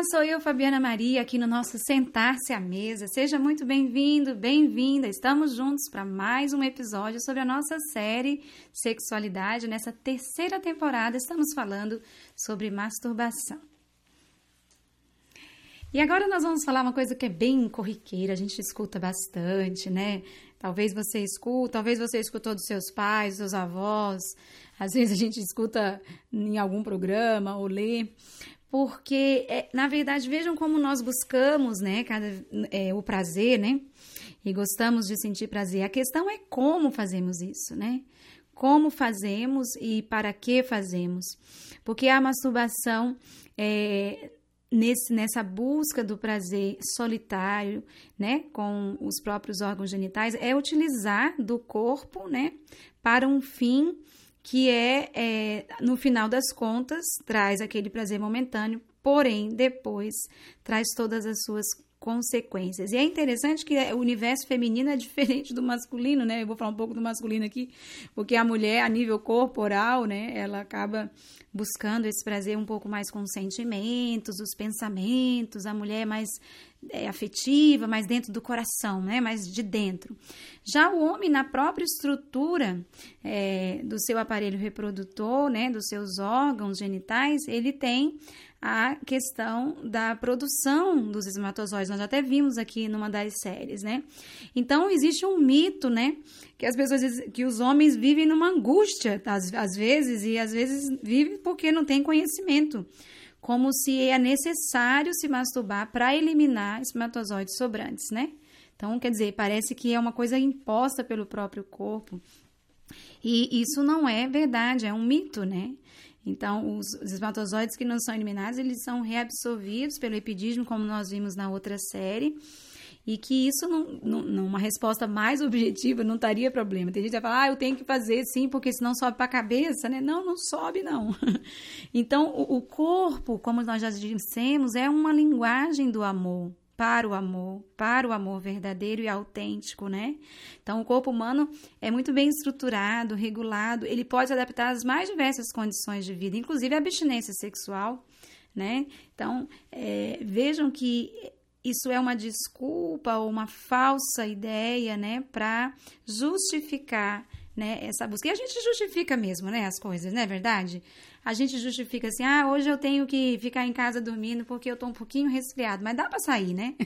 sou eu, Fabiana Maria, aqui no nosso Sentar-se à Mesa. Seja muito bem-vindo, bem-vinda. Estamos juntos para mais um episódio sobre a nossa série Sexualidade. Nessa terceira temporada, estamos falando sobre masturbação. E agora nós vamos falar uma coisa que é bem corriqueira, a gente escuta bastante, né? Talvez você escutou dos seus pais, dos seus avós, às vezes a gente escuta em algum programa ou lê, porque, na verdade, vejam como nós buscamos, né, o prazer, né? E gostamos de sentir prazer. A questão é como fazemos isso, né? Como fazemos e para que fazemos. Porque a masturbação nessa busca do prazer solitário, né, com os próprios órgãos genitais, é utilizar do corpo, né, para um fim que no final das contas, traz aquele prazer momentâneo, porém, depois, traz todas as suas consequências. E é interessante que o universo feminino é diferente do masculino, né? Eu vou falar um pouco do masculino aqui, porque a mulher, a nível corporal, né, ela acaba buscando esse prazer um pouco mais com os sentimentos, os pensamentos, a mulher é mais afetiva, mais dentro do coração, né, mais de dentro. Já o homem, na própria estrutura do seu aparelho reprodutor, né, dos seus órgãos genitais, ele tem a questão da produção dos espermatozoides. Nós até vimos aqui numa das séries, né? Então, existe um mito, né? Que as pessoas dizem que os homens vivem numa angústia, às vezes vivem porque não têm conhecimento. Como se é necessário se masturbar para eliminar espermatozoides sobrantes, né? Então, quer dizer, parece que é uma coisa imposta pelo próprio corpo. E isso não é verdade, é um mito, né? Então, os espermatozoides que não são eliminados, eles são reabsorvidos pelo epidídimo, como nós vimos na outra série, e que isso, uma resposta mais objetiva, não estaria problema. Tem gente que vai falar, eu tenho que fazer sim, porque senão sobe para a cabeça, né? Não sobe, não. Então, o corpo, como nós já dissemos, é uma linguagem do amor, para o amor verdadeiro e autêntico, né? Então, o corpo humano é muito bem estruturado, regulado, ele pode se adaptar às mais diversas condições de vida, inclusive a abstinência sexual, né? Então, vejam que isso é uma desculpa ou uma falsa ideia, né, para justificar, né, essa busca. E a gente justifica mesmo, né, as coisas, não é verdade? A gente justifica assim, hoje eu tenho que ficar em casa dormindo porque eu tô um pouquinho resfriado, mas dá pra sair, né?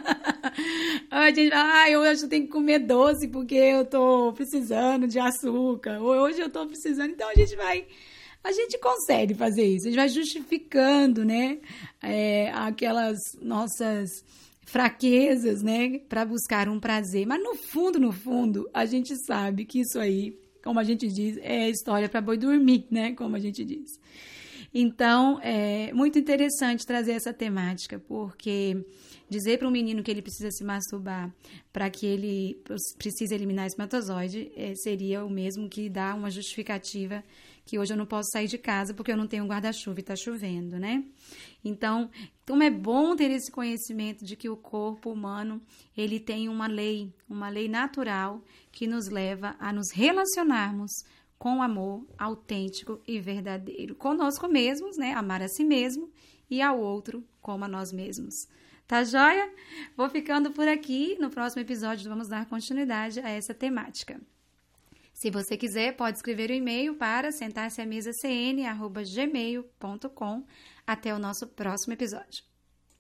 A gente fala, hoje eu tenho que comer doce porque eu tô precisando de açúcar, ou hoje eu tô precisando, então a gente consegue fazer isso, a gente vai justificando, né, aquelas nossas fraquezas, né, para buscar um prazer, mas no fundo, a gente sabe que isso aí, como a gente diz, é história para boi dormir, né? Como a gente diz. Então, é muito interessante trazer essa temática, porque dizer para um menino que ele precisa se masturbar para que ele precise eliminar espermatozoide seria o mesmo que dar uma justificativa que hoje eu não posso sair de casa porque eu não tenho guarda-chuva e está chovendo, né? Então, como é bom ter esse conhecimento de que o corpo humano, ele tem uma lei natural que nos leva a nos relacionarmos com amor autêntico e verdadeiro. Conosco mesmos, né? Amar a si mesmo e ao outro como a nós mesmos. Tá joia? Vou ficando por aqui. No próximo episódio vamos dar continuidade a essa temática. Se você quiser, pode escrever um e-mail para sentarseamesacn@gmail.com. Até o nosso próximo episódio.